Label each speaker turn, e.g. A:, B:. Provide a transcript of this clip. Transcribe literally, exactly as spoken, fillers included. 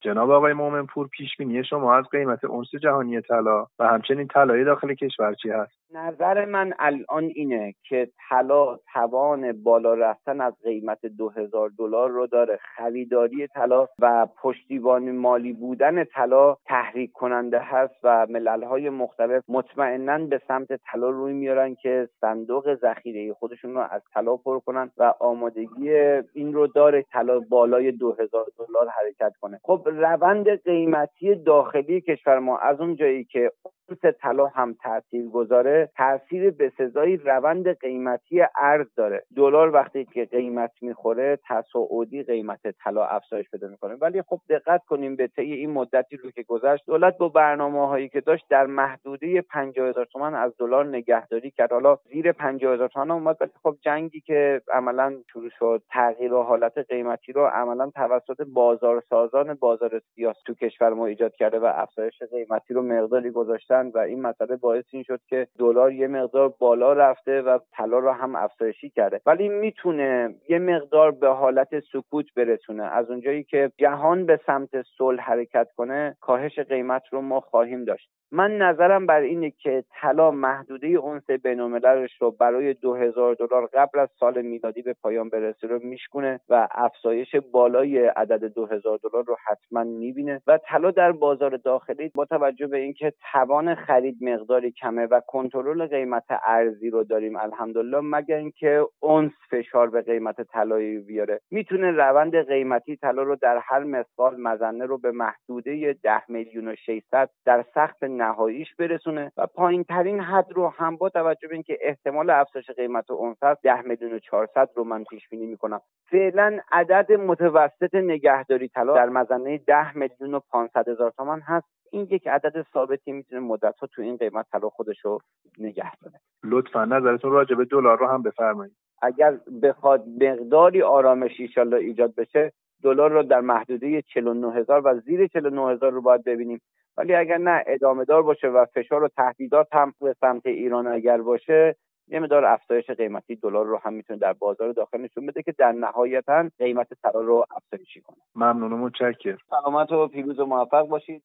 A: جناب آقای مومنپور، پیش بینی شما از قیمت اونس جهانی طلا و همچنین طلای داخل کشور چی هست؟
B: نظر من الان اینه که طلا توان بالا رفتن از قیمت دو هزار دلار رو داره. خریداری طلا و پشتیبانی مالی بودن طلا تحریک کننده هست و ملل‌های مختلف مطمئناً به سمت طلا روی میارن که صندوق ذخیره خودشون رو از طلا پر کنن و آمادگی این رو داره طلا بالای دو هزار دلار حرکت کنه. خب روند قیمتی داخلی کشور ما از اون جایی که اونس طلا هم تأثیر گذاره، تأثیر بسزایی روند قیمتی ارز داره. دلار وقتی که قیمت میخوره تصاعدی قیمت طلا افزایش پیدا میکنه. ولی خب دقت کنیم به طی این مدتی رو که گذشت، دولت با برنامه‌هایی که داشت در محدوده پنجاه هزار تومان از دلار نگهداری کرد. حالا زیر پنجاه هزار تومان اومد، ولی خب جنگی که عملاً شروع شد تغییر و حالت قیمتی رو عملاً توسط بازارسازان بازار سیاسی تو کشور ما ایجاد کرده و افزایش قیمتی رو مقداری گذاشتن و این مسئله باعث این شد که دلار یه مقدار بالا رفته و طلا رو هم افزایشی کرده. ولی میتونه یه مقدار به حالت سکوت برسونه. از اونجایی که جهان به سمت صلح حرکت کنه، کاهش قیمت رو ما خواهیم داشت. من نظرم بر اینه که طلا محدوده اونس بین‌المللش رو برای دو هزار دلار قبل از سال میلادی به پایان برسه رو میشکونه و افزایش بالای عدد دو هزار دلار رو حتما میبینه و طلا در بازار داخلی با توجه به اینکه توان خرید مقداری کمه و کنترل قیمت ارزی رو داریم الحمدلله، مگر اینکه اونس فشار به قیمت طلایی بیاره، میتونه روند قیمتی طلا رو در هر مثقال مزنه رو به محدوده ده میلیون و ششصد در سقف نهاییش برسونه و پایین ترین حد رو هم با توجه به اینکه احتمال افزایش قیمت اونس هست ده میلیون و چهارصد رو من پیش بینی میکنم. فعلا عدد متوسط نگهداری طلا در مزنه ده میلیون و پانصد هزار تومان هست. این یک عدد ثابتی میتونه مدت‌ها تو این قیمت طلا خودش رو نگه داره.
A: لطفاً نظرتون راجع به دلار رو هم بفرمایید.
B: اگر بخواد مقداری آرامش ان شاءالله ایجاد بشه، دلار رو در محدوده چهل و نه هزار و زیر چهل و نه هزار رو باید ببینیم. ولی اگر نه ادامه دار باشه و فشار و تهدیدات هم به سمت ایران اگر باشه، یه مقدار افزایش قیمتی دلار رو هم میتونه در بازار داخل نشون بده که در نهایتاً قیمت طلا رو افزایشی کنه.
A: ممنون و متشکرم.
B: سلامت و پیروز و موفق باشید.